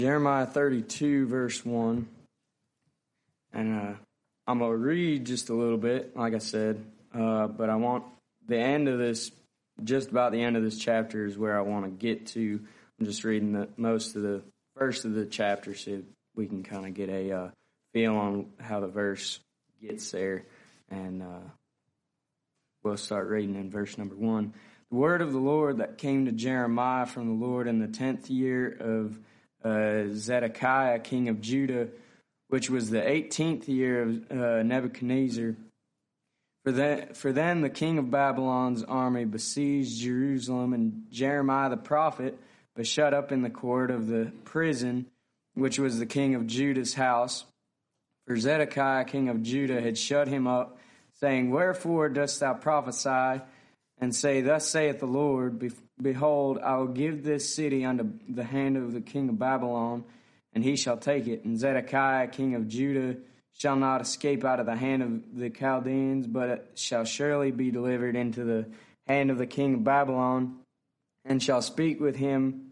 Jeremiah 32, verse 1. And I'm going to read just a little bit, like I said. But I want the end of this, just about the end of this chapter is where I want to get to. I'm just reading most of the first of the chapter so we can kind of get a feel on how the verse gets there. And we'll start reading in verse number 1. The word of the Lord that came to Jeremiah from the Lord in the 10th year of Zedekiah, king of Judah, which was the 18th year of Nebuchadnezzar. For then the king of Babylon's army besieged Jerusalem, and Jeremiah the prophet was shut up in the court of the prison, which was the king of Judah's house. For Zedekiah, king of Judah, had shut him up, saying, Wherefore dost thou prophesy, and say, Thus saith the Lord, Behold, I will give this city unto the hand of the king of Babylon, and he shall take it. And Zedekiah, king of Judah, shall not escape out of the hand of the Chaldeans, but it shall surely be delivered into the hand of the king of Babylon, and shall speak with him,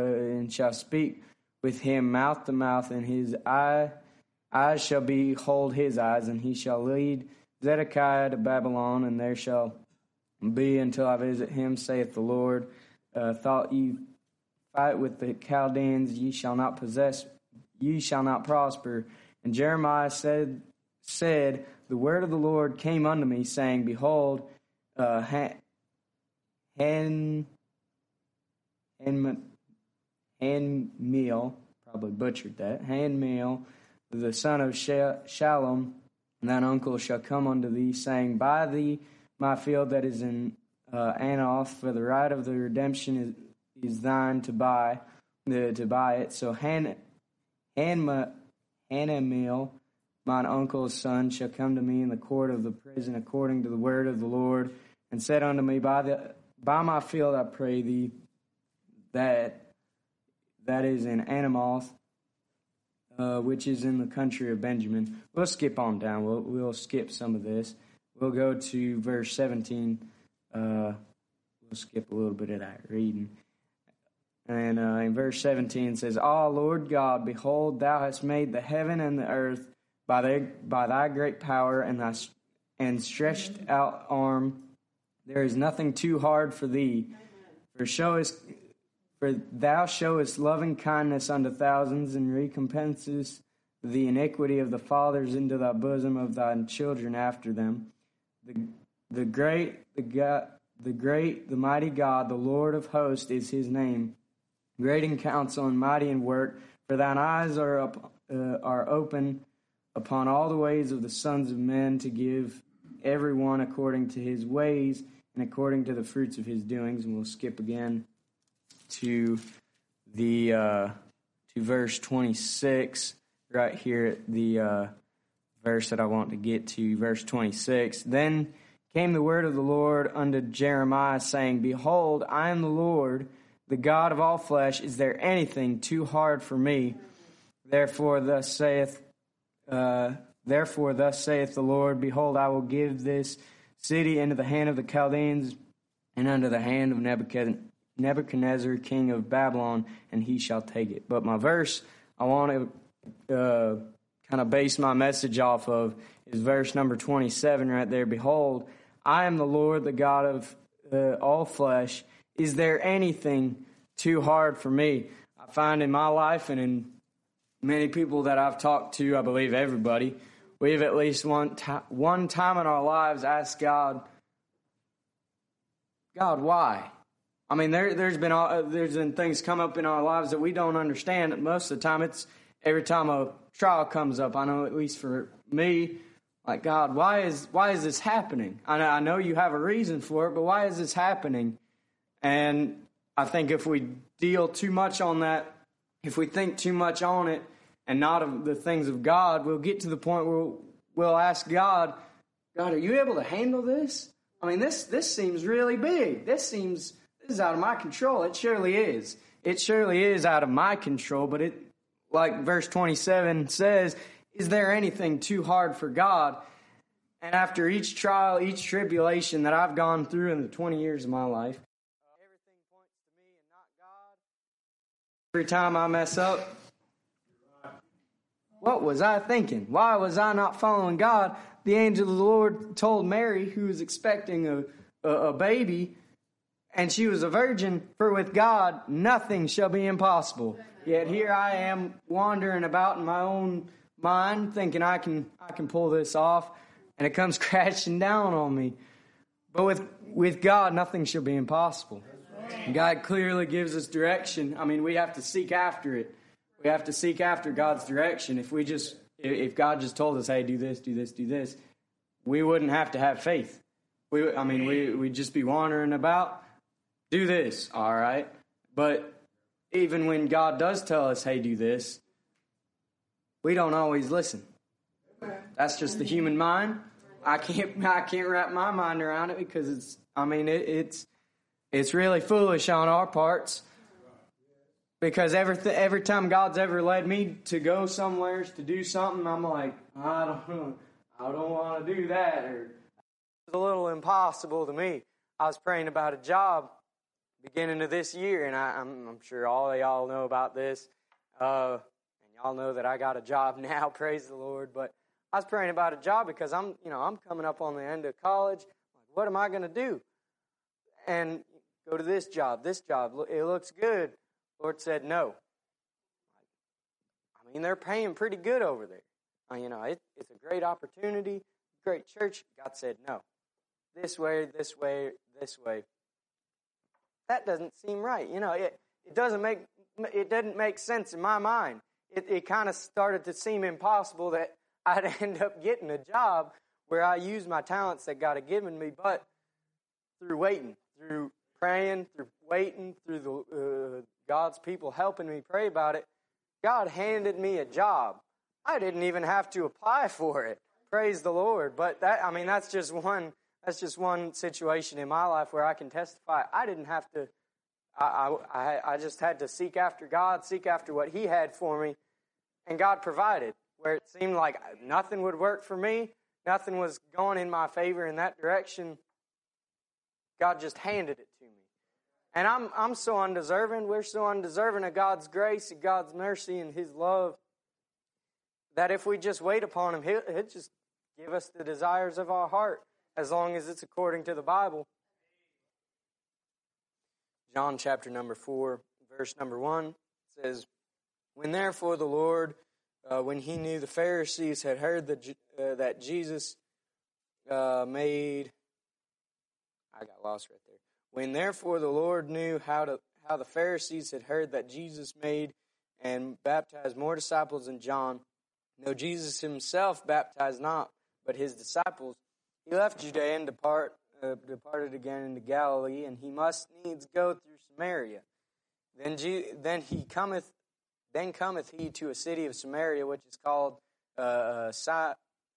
mouth to mouth, and his eyes shall behold his eyes, and he shall lead Zedekiah to Babylon, and there shall be until I visit him, saith the Lord. Thought ye fight with the Chaldeans, ye shall not prosper. And Jeremiah said, The word of the Lord came unto me, saying, Behold, Hanmeal, probably butchered that, Hanmeal, the son of Shallum, thine uncle, shall come unto thee, saying, Buy thee my field that is in Anoth, for the right of the redemption is thine to buy it. So Hanmeal, mine uncle's son, shall come to me in the court of the prison according to the word of the Lord, and said unto me, Buy my field, I pray thee, that is in Anamoth, which is in the country of Benjamin. We'll skip on down. We'll skip some of this. We'll go to verse 17. We'll skip a little bit of that reading. And in verse 17 it says, Ah, Lord God, behold, thou hast made the heaven and the earth by thy great power and stretched out arm. There is nothing too hard for thee. For thou showest loving kindness unto thousands, and recompensest the iniquity of the fathers into thy bosom of thy children after them. The mighty God, the Lord of hosts is his name. Great in counsel and mighty in work, for thine eyes are open upon all the ways of the sons of men, to give every one according to his ways and according to the fruits of his doings. And we'll skip again to verse 26, right here at the verse that I want to get to, verse 26. Then came the word of the Lord unto Jeremiah, saying, Behold, I am the Lord, the God of all flesh. Is there anything too hard for me? Therefore thus saith the Lord, Behold, I will give this city into the hand of the Chaldeans, and unto the hand of Nebuchadnezzar, king of Babylon, and he shall take it. But my verse I want to kind of base my message off of is verse number 27 right there. Behold, I am the Lord, the God of all flesh. Is there anything too hard for me? I find in my life and in many people that I've talked to, I believe everybody, we've at least one time in our lives asked God, why? I mean, there's been things come up in our lives that we don't understand. Most of the time, it's every time a trial comes up. I know, at least for me, like, God, why is this happening? I know you have a reason for it, but why is this happening? And I think if we deal too much on that, if we think too much on it and not of the things of God, we'll get to the point where we'll ask God, are you able to handle this? I mean, this seems really big. This is out of my control. It surely is. It surely is out of my control, but it, like verse 27 says, is there anything too hard for God? And after each trial, each tribulation that I've gone through in the 20 years of my life, everything points to me and not God. Every time I mess up, what was I thinking? Why was I not following God? The angel of the Lord told Mary, who was expecting a baby, and she was a virgin, for with God nothing shall be impossible. Yet here I am wandering about in my own mind, thinking I can pull this off, and it comes crashing down on me. But with God, nothing shall be impossible. God clearly gives us direction. I mean, we have to seek after it. We have to seek after God's direction. If God just told us, hey, do this, do this, do this, we wouldn't have to have faith. We'd just be wandering about, do this, all right? But even when God does tell us, hey, do this, we don't always listen. That's just the human mind. I can't wrap my mind around it because it's really foolish on our parts. Because every time God's ever led me to go somewhere to do something, I'm like, I don't want to do that. Or it's a little impossible to me. I was praying about a job beginning of this year, and I'm sure all of y'all know about this. And y'all know that I got a job now, praise the Lord. But I was praying about a job because I'm coming up on the end of college. Like, what am I going to do? And go to this job, it looks good. Lord said no. I mean, they're paying pretty good over there. It's a great opportunity, great church. God said no. This way, this way, this way. That doesn't seem right. It didn't make sense in my mind. It kind of started to seem impossible that I'd end up getting a job where I use my talents that God had given me, but through waiting, through praying, through waiting, through the God's people helping me pray about it, God handed me a job. I didn't even have to apply for it. Praise the Lord. But that's just one situation in my life where I can testify. I didn't have to. I just had to seek after God, seek after what He had for me, and God provided. Where it seemed like nothing would work for me, nothing was going in my favor in that direction, God just handed it to me. And I'm so undeserving. We're so undeserving of God's grace and God's mercy and His love that if we just wait upon Him, He'll just give us the desires of our heart as long as it's according to the Bible. John chapter number 4, verse number 1 says, When therefore the Lord, when He knew the Pharisees had heard that Jesus made... I got lost right there. When therefore the Lord knew how the Pharisees had heard that Jesus made and baptized more disciples than John, though Jesus Himself baptized not, but His disciples, He left Judea and departed again into Galilee, and He must needs go through Samaria. Then cometh He to a city of Samaria, which is called Sychar.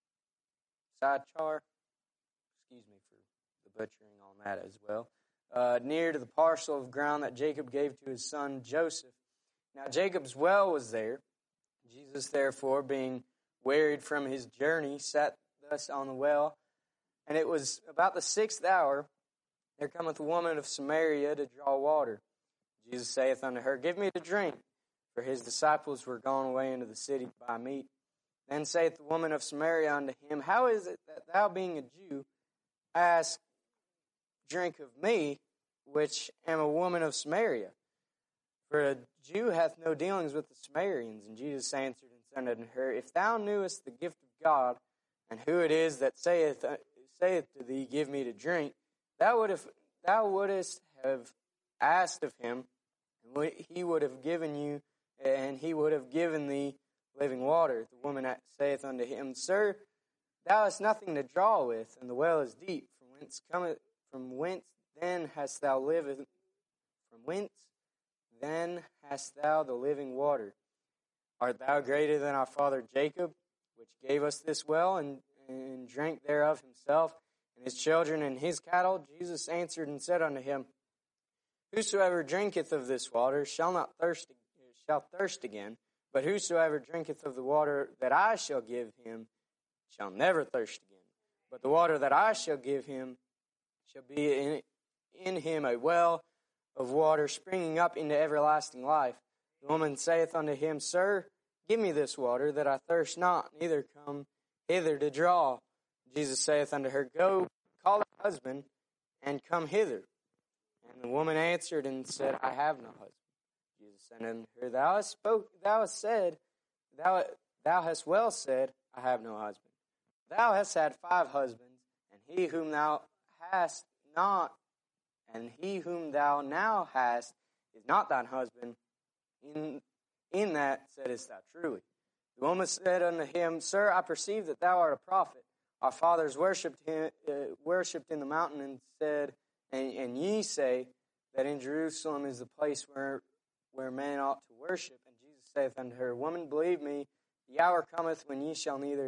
Excuse me for the butchering on that as well. Near to the parcel of ground that Jacob gave to his son Joseph. Now Jacob's well was there. Jesus, therefore, being wearied from his journey, sat thus on the well. And it was about the 6th hour, there cometh a woman of Samaria to draw water. Jesus saith unto her, Give me to drink. For his disciples were gone away into the city to buy meat. Then saith the woman of Samaria unto him, How is it that thou, being a Jew, ask drink of me, which am a woman of Samaria? For a Jew hath no dealings with the Samaritans. And Jesus answered and said unto her, If thou knewest the gift of God, and who it is that saith to thee, Give me to drink, thou wouldest have asked of him, and he would have given you, and he would have given thee living water. The woman saith unto him, Sir, thou hast nothing to draw with, and the well is deep. From whence then hast thou the living water? Art thou greater than our father Jacob, which gave us this well, and drank thereof himself, and his children, and his cattle? Jesus answered and said unto him, Whosoever drinketh of this water shall thirst again, but whosoever drinketh of the water that I shall give him shall never thirst again. But the water that I shall give him shall be in him a well of water springing up into everlasting life. The woman saith unto him, Sir, give me this water, that I thirst not, neither come hither to draw. Jesus saith unto her, Go, call thy husband, and come hither. And the woman answered and said, I have no husband. Jesus said unto her, Thou hast well said, I have no husband. Thou hast had 5 husbands, and he whom thou hast not, and he whom thou now hast is not thine husband. In that saidest thou truly. The woman said unto him, Sir, I perceive that thou art a prophet. Our fathers worshipped in the mountain, and said, and ye say that in Jerusalem is the place where man ought to worship. And Jesus saith unto her, Woman, believe me, the hour cometh when ye shall neither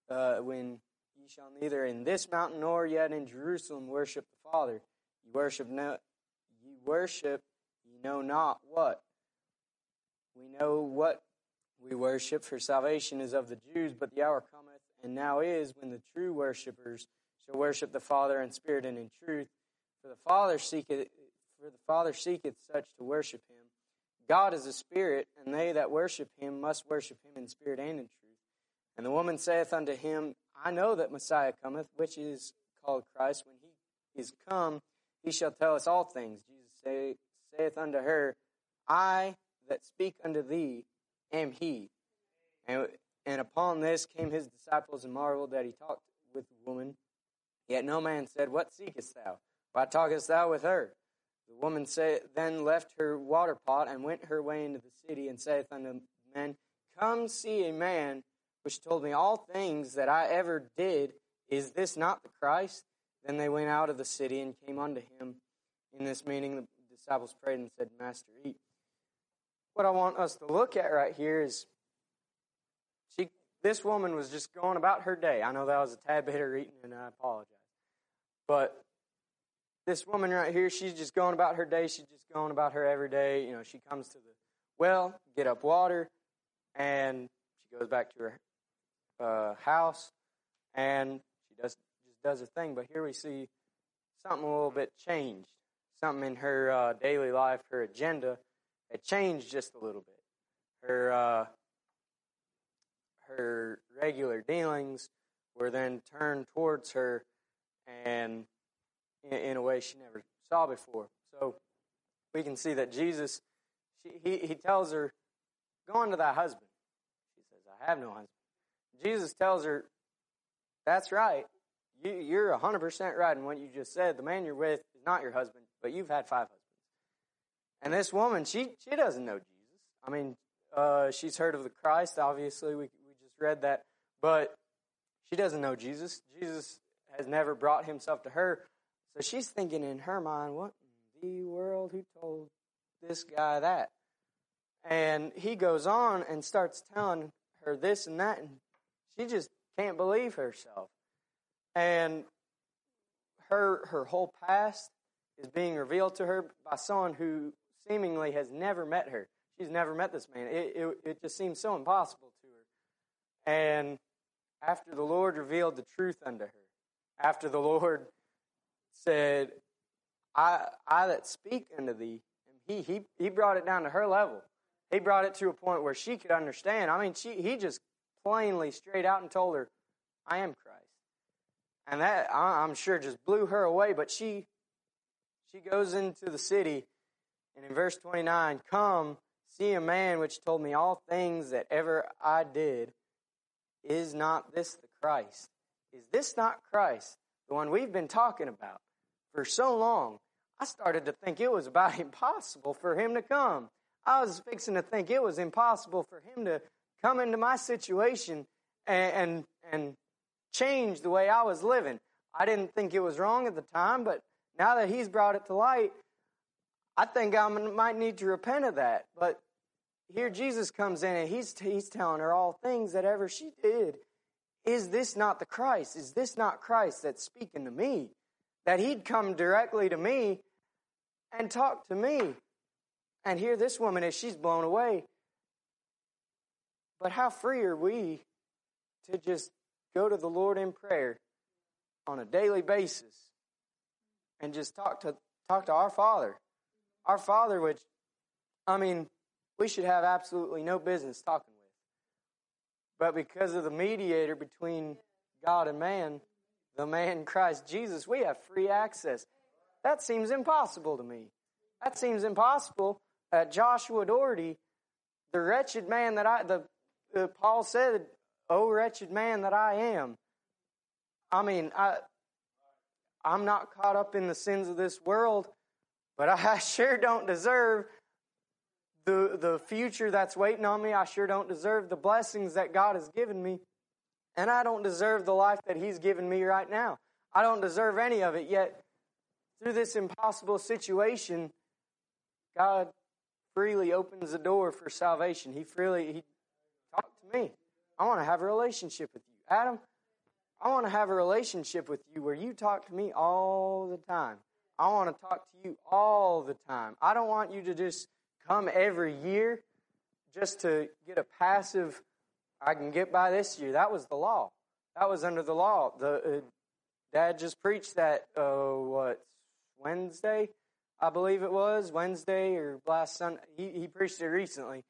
in this mountain nor yet in Jerusalem worship the Father. Ye know not what. We know what we worship, for salvation is of the Jews, but the hour cometh, and now is, when the true worshippers shall worship the Father in spirit and in truth. For the Father seeketh such to worship him. God is a spirit, and they that worship him must worship him in spirit and in truth. And the woman saith unto him, I know that Messiah cometh, which is called Christ. When he is come, he shall tell us all things. Jesus saith unto her, I that speak unto thee am he. And upon this came his disciples and marveled that he talked with the woman. Yet no man said, What seekest thou? Why talkest thou with her? The woman then left her water pot and went her way into the city, and saith unto men, Come see a man which told me all things that I ever did. Is this not the Christ? Then they went out of the city and came unto him. In this meeting the disciples prayed and said, Master, eat. What I want us to look at right here is this woman was just going about her day. I know that was a tad bit of reading, and I apologize. But this woman right here, she's just going about her day. She's just going about her every day. You know, she comes to the well, get up water, and she goes back to her house, and she just does her thing. But here we see something a little bit changed. Something in her daily life, her agenda, had changed just a little bit. Her regular dealings were then turned towards her, and in a way she never saw before. So we can see that Jesus, he tells her, Go unto thy husband. She says, I have no husband. Jesus tells her, That's right. You're 100% right in what you just said. The man you're with is not your husband, but you've had 5 husbands. And this woman, she doesn't know Jesus. I mean, she's heard of the Christ, obviously. We just read that. But she doesn't know Jesus. Jesus has never brought himself to her. So she's thinking in her mind, what in the world? Who told this guy that? And he goes on and starts telling her this and that, and she just can't believe herself. And her whole past is being revealed to her by someone who seemingly has never met her. She's never met this man. It just seems so impossible to her. And after the Lord revealed the truth unto her, after the Lord said, I that speak unto thee, and he brought it down to her level. He brought it to a point where she could understand. I mean, he just plainly straight out and told her, I am Christ. And that, I'm sure, just blew her away. But she goes into the city, and in verse 29, Come, see a man which told me all things that ever I did. Is not this the Christ? Is this not Christ, the one we've been talking about for so long? I started to think it was about impossible for him to come. I was fixing to think it was impossible for him to come into my situation and change the way I was living. I didn't think it was wrong at the time, but now that he's brought it to light, I think I might need to repent of that. But here Jesus comes in, and he's telling her all things that ever she did. Is this not the Christ? Is this not Christ that's speaking to me? That he'd come directly to me and talk to me. And here this woman is, she's blown away. But how free are we to just go to the Lord in prayer on a daily basis and just talk to our Father? Our Father, which, I mean, we should have absolutely no business talking with. But because of the mediator between God and man, the man Christ Jesus, we have free access. That seems impossible to me. That seems impossible. Joshua Doherty, the wretched man that Paul said, "Oh, wretched man that I am." I mean, I'm not caught up in the sins of this world, but I sure don't deserve the future that's waiting on me. I sure don't deserve the blessings that God has given me. And I don't deserve the life that He's given me right now. I don't deserve any of it. Yet, through this impossible situation, God freely opens the door for salvation. He talked to me. I want to have a relationship with you. Adam, I want to have a relationship with you where you talk to me all the time. I want to talk to you all the time. I don't want you to just come every year just to get a passive, I can get by this year. That was the law. That was under the law. Dad just preached that, Wednesday? I believe it was, Wednesday or last Sunday. He preached it recently.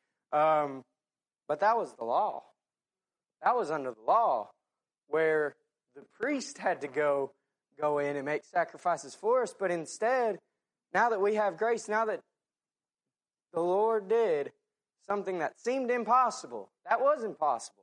But that was the law. That was under the law, where the priest had to go in and make sacrifices for us. But instead, now that we have grace, now that the Lord did something that seemed impossible, that was impossible,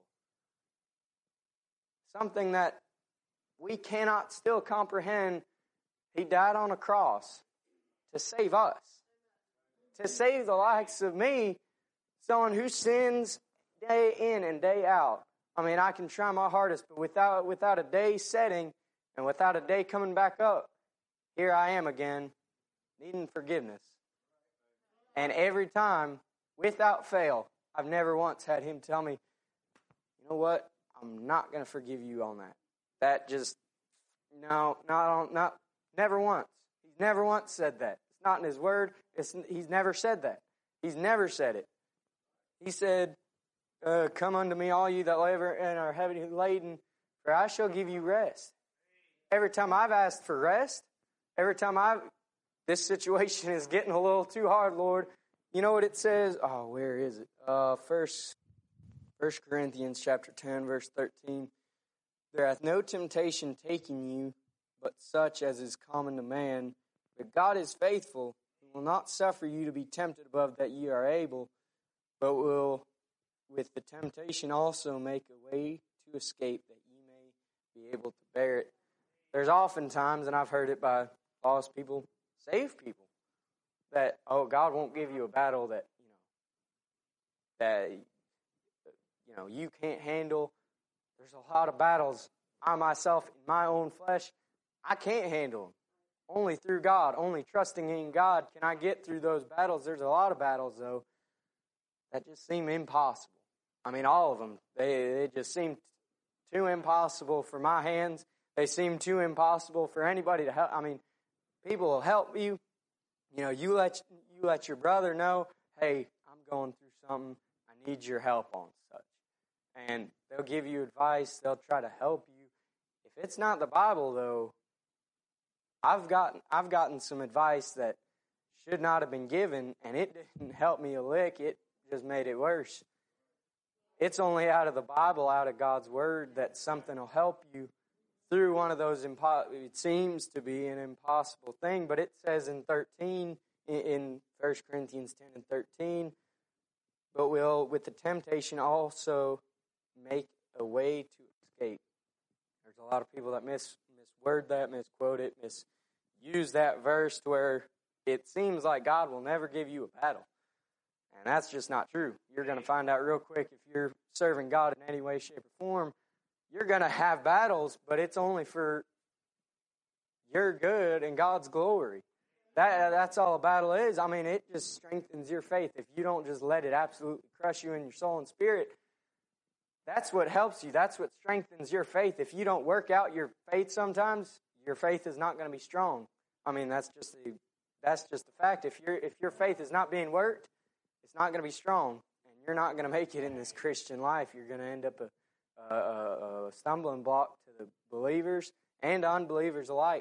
something that we cannot still comprehend, He died on a cross to save us, to save the likes of me, someone who sins day in and day out. I mean, I can try my hardest, but without a day setting and without a day coming back up, here I am again, needing forgiveness. And every time, without fail, I've never once had Him tell me, "You know what? I'm not going to forgive you on that." That just, no, not, never once. He's never once said that. It's not in His Word. He's never said that. He's never said it. He said, "Come unto me, all you that labor and are heavy laden, for I shall give you rest." Every time I've asked for rest, every time this situation is getting a little too hard, Lord, you know what it says? Oh, where is it? 1 Corinthians chapter 10, verse 13. "There hath no temptation taken you, but such as is common to man. But God is faithful, and will not suffer you to be tempted above that ye are able, but will with the temptation also make a way to escape, that ye may be able to bear it." There's often times, and I've heard it by lost people, saved people, that, God won't give you a battle that you can't handle. There's a lot of battles I myself, in my own flesh, I can't handle them. Only through God, only trusting in God can I get through those battles. There's a lot of battles, though, that just seem impossible. I mean, all of them. They just seem too impossible for my hands. They seem too impossible for anybody to help. I mean, people will help you. You let your brother know, "Hey, I'm going through something. I need your help on such." And they'll give you advice. They'll try to help you. If it's not the Bible, though, I've gotten some advice that should not have been given, and it didn't help me a lick. It just made it worse. It's only out of the Bible, out of God's Word, that something will help you through one of those, it seems to be an impossible thing. But it says in 13, in 1 Corinthians 10 and 13, "But will with the temptation also make a way to escape." There's a lot of people that misword that, misquote it, misuse that verse to where it seems like God will never give you a battle. And that's just not true. You're going to find out real quick if you're serving God in any way, shape, or form. You're going to have battles, but it's only for your good and God's glory. That's all a battle is. I mean, it just strengthens your faith. If you don't just let it absolutely crush you in your soul and spirit, that's what helps you. That's what strengthens your faith. If you don't work out your faith sometimes, your faith is not going to be strong. I mean, that's just the fact. If your faith is not being worked, it's not going to be strong, and you're not going to make it in this Christian life. You're going to end up a stumbling block to the believers and unbelievers alike.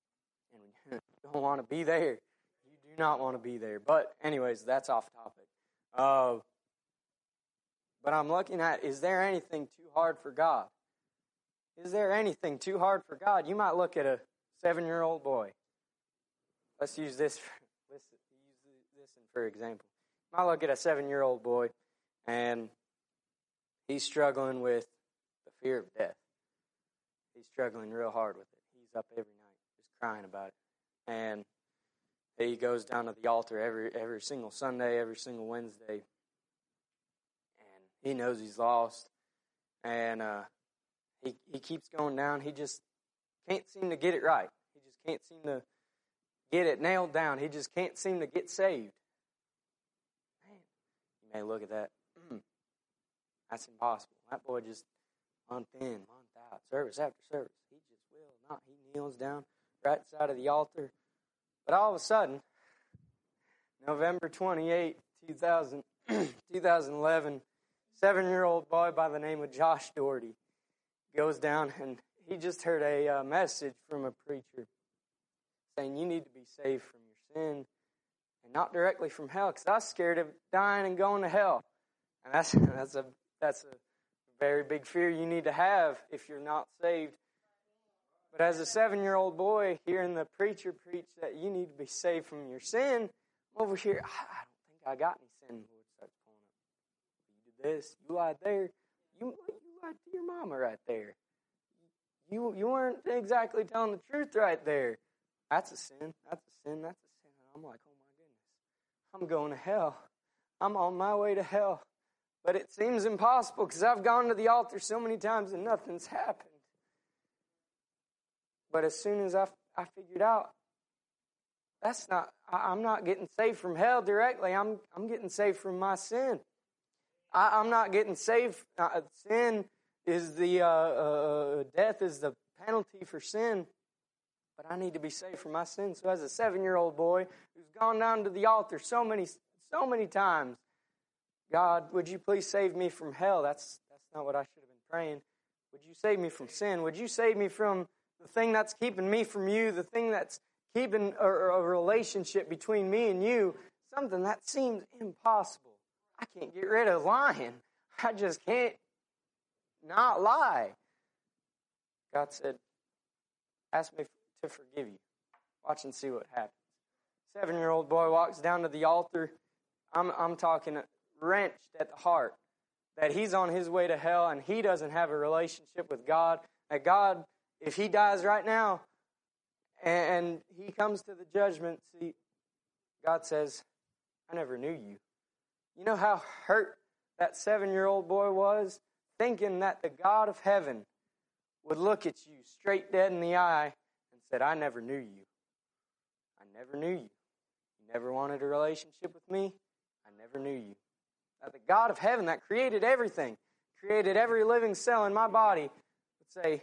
And you don't want to be there. You do not want to be there. But anyways, that's off topic. But But I'm looking at, is there anything too hard for God? Is there anything too hard for God? You might look at a 7-year-old boy. Let's use this for example. You might look at a 7-year-old boy, and he's struggling with the fear of death. He's struggling real hard with it. He's up every night just crying about it. And he goes down to the altar every single Sunday, every single Wednesday. And he knows he's lost. And he keeps going down. He just can't seem to get it right. He just can't seem to get it nailed down. He just can't seem to get saved. Man, you may look at that. That's impossible. That boy just month in, month out, service after service. He just will not. He kneels down right side of the altar. But all of a sudden, November 28, 2011, 7-year-old boy by the name of Josh Doherty goes down, and he just heard a message from a preacher saying you need to be saved from your sin and not directly from hell, because I was scared of dying and going to hell. And that's a very big fear you need to have if you're not saved. But as a 7-year-old boy, hearing the preacher preach that you need to be saved from your sin, I'm over here, I don't think I got any sin. The Lord starts pulling up. You did this. You lied there. You lied to your mama right there. You weren't exactly telling the truth right there. That's a sin. That's a sin. That's a sin. And I'm like, oh my goodness. I'm going to hell. I'm on my way to hell. But it seems impossible because I've gone to the altar so many times and nothing's happened. But as soon as I figured out, I'm not getting saved from hell directly. I'm getting saved from my sin. I'm not getting saved. Sin is death is the penalty for sin. But I need to be saved from my sin. So as a 7-year-old boy who's gone down to the altar so many times, God, would you please save me from hell? That's not what I should have been praying. Would you save me from sin? Would you save me from the thing that's keeping me from you, the thing that's keeping a relationship between me and you, something that seems impossible. I can't get rid of lying. I just can't not lie. God said, ask me to forgive you. Watch and see what happens. 7-year-old boy walks down to the altar. I'm talking wrenched at the heart that he's on his way to hell and he doesn't have a relationship with God. That God, if he dies right now and he comes to the judgment seat, God says, I never knew you. You know how hurt that 7-year-old boy was, thinking that the God of heaven would look at you straight dead in the eye and said, I never knew you. I never knew you. You never wanted a relationship with me. I never knew you. That the God of heaven that created everything, created every living cell in my body, would say,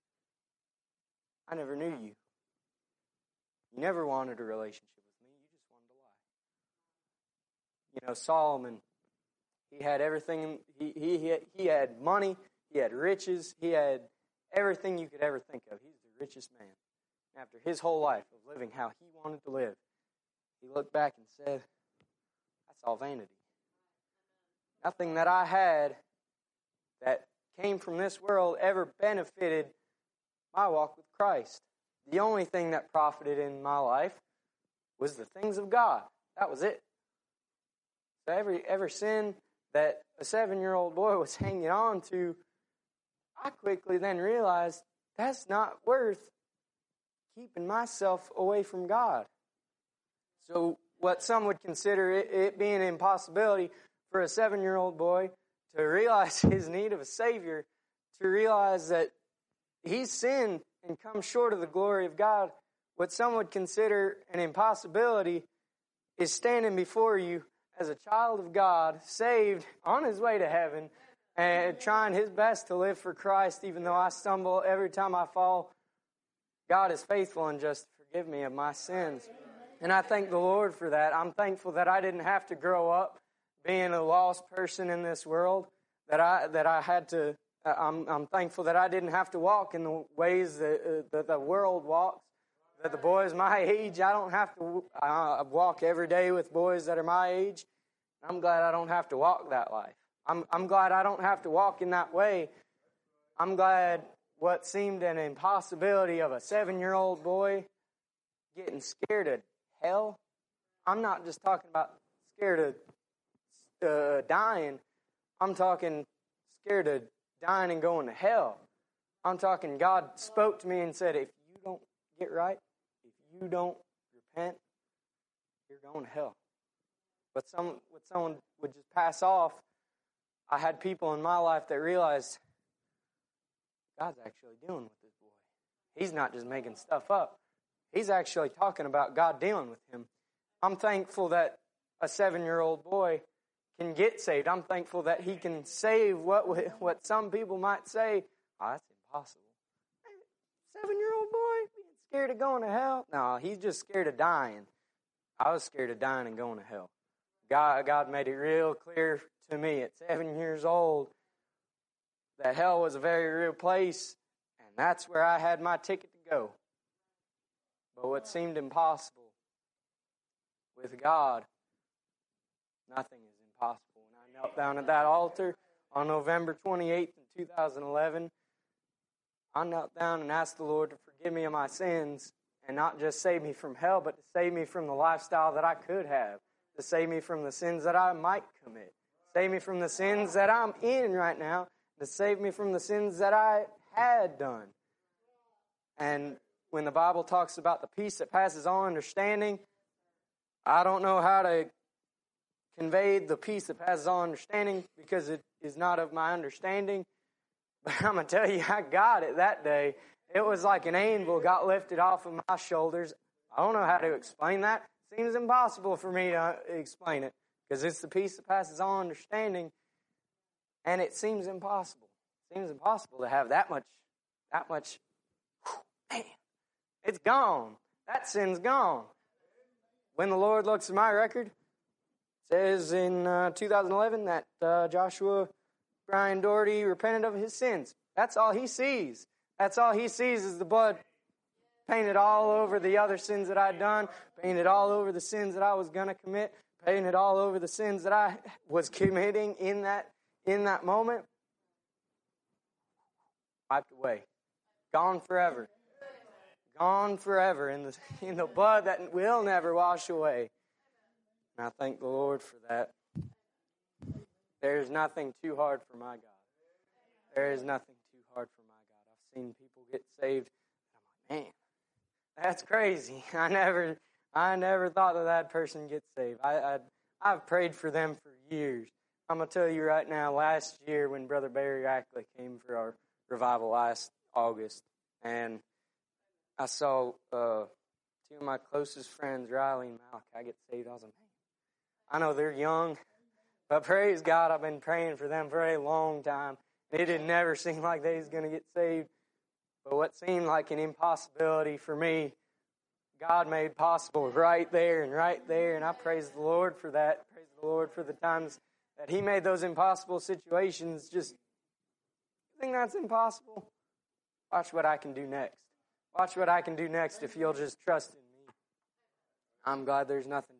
I never knew you. You never wanted a relationship with me. You just wanted to lie. You know, Solomon, he had everything. He had money. He had riches. He had everything you could ever think of. He's the richest man. After his whole life of living how he wanted to live, he looked back and said, that's all vanity. Nothing that I had that came from this world ever benefited my walk with Christ. The only thing that profited in my life was the things of God. That was it. So every sin that a 7-year-old boy was hanging on to, I quickly then realized that's not worth keeping myself away from God. So what some would consider it being an impossibility for a 7-year-old boy to realize his need of a Savior, to realize that he's sinned and come short of the glory of God, what some would consider an impossibility is standing before you as a child of God, saved, on his way to heaven, and trying his best to live for Christ, even though I stumble every time I fall. God is faithful and just to forgive me of my sins. And I thank the Lord for that. I'm thankful that I didn't have to grow up being a lost person in this world, that I had to. I'm thankful that I didn't have to walk in the ways that the world walks. That the boys my age, I don't have to walk every day with boys that are my age. I'm glad I don't have to walk that life. I'm glad I don't have to walk in that way. I'm glad what seemed an impossibility of a 7-year-old boy getting scared of hell. I'm not just talking about scared of dying. I'm talking scared of dying and going to hell. I'm talking God spoke to me and said, if you don't get right, if you don't repent, you're going to hell. But someone would just pass off. I had people in my life that realized God's actually dealing with this boy. He's not just making stuff up. He's actually talking about God dealing with him. I'm thankful that a 7-year-old boy can get saved. I'm thankful that he can save what some people might say, oh, that's impossible. 7-year-old boy being scared of going to hell? No, he's just scared of dying. I was scared of dying and going to hell. God made it real clear to me at 7 years old that hell was a very real place, and that's where I had my ticket to go. But what seemed impossible, with God, nothing is impossible. When I knelt down at that altar on November 28th, 2011, I knelt down and asked the Lord to forgive me of my sins and not just save me from hell, but to save me from the lifestyle that I could have, to save me from the sins that I might commit, save me from the sins that I'm in right now, to save me from the sins that I had done. And when the Bible talks about the peace that passes all understanding, I don't know how to convey the peace that passes all understanding because it is not of my understanding. But I'm going to tell you, I got it that day. It was like an anvil got lifted off of my shoulders. I don't know how to explain that. It seems impossible for me to explain it because it's the peace that passes all understanding. And it seems impossible. It seems impossible to have that much, man, it's gone. That sin's gone. When the Lord looks at my record, it says in 2011 that Joshua Brian Doherty repented of his sins. That's all he sees. That's all he sees is the blood painted all over the other sins that I'd done, painted all over the sins that I was going to commit, painted all over the sins that I was committing in that moment. Wiped away. Gone forever. Gone forever in the blood that will never wash away. And I thank the Lord for that. There is nothing too hard for my God. There is nothing too hard for my God. I've seen people get saved. I'm like, man, that's crazy. I never thought that person gets saved. I've prayed for them for years. I'm going to tell you right now, last year when Brother Barry Ackley came for our revival last August, and I saw two of my closest friends, Riley and Malachi, get saved. I was like, man, I know they're young, but praise God, I've been praying for them for a long time. It had never seemed like they was going to get saved. But what seemed like an impossibility for me, God made possible right there. And I praise the Lord for that. Praise the Lord for the times that He made those impossible situations just, you think that's impossible? Watch what I can do next. Watch what I can do next if you'll just trust in me. I'm glad there's nothing